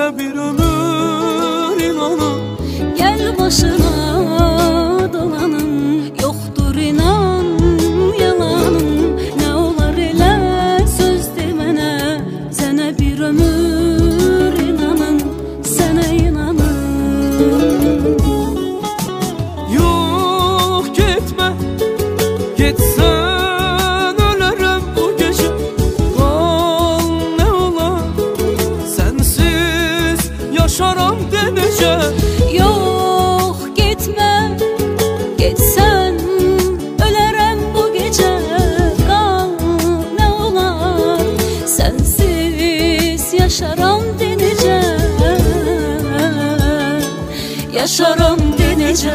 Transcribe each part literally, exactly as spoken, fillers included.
sənə bir ömür inanım. Gel başına dolanım, yoktur inan yalanım. Ne olar elə söz demene, sənə bir ömür inanım, sənə inanım. Yox getmə, getsən ölərəm bu gecə. Qal nə olar, sənsiz yaşaram de necə. Yok gitme, gitsen ölerem bu gece. Kal ne olar, sensiz yaşaram denece. Yaşaram denece.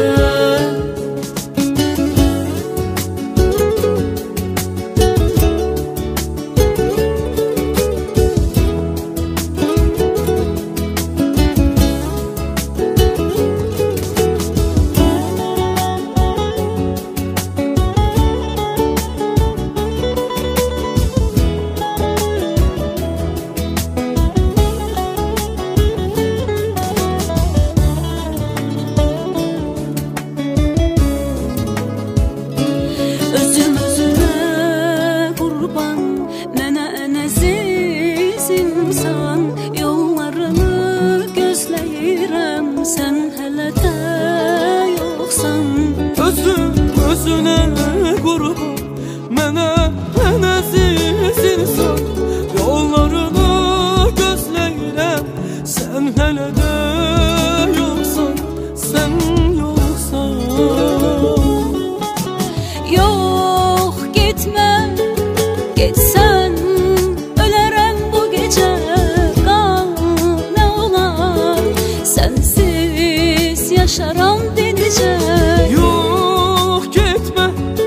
Özüm özüne kurban, mənə ən əziz insan. Yollarını gözləyirəm, sən hələ də yoxsan. Özüm özünə qurban, mənə ən əziz insan. Yollarını gözləyirəm, sən hələ də yoxsan, sən yoxsan. Yok gitme, gitsen ölerem bu gece. Kal ne olar, sensiz yaşaram denice. Yox getmə,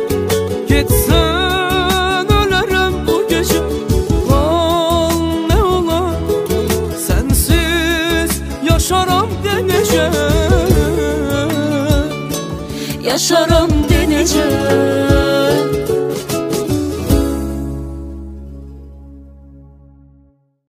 getsən ölərəm bu gecə. Qal nə olar, sənsiz yaşaram de necə. Yaşaram denece.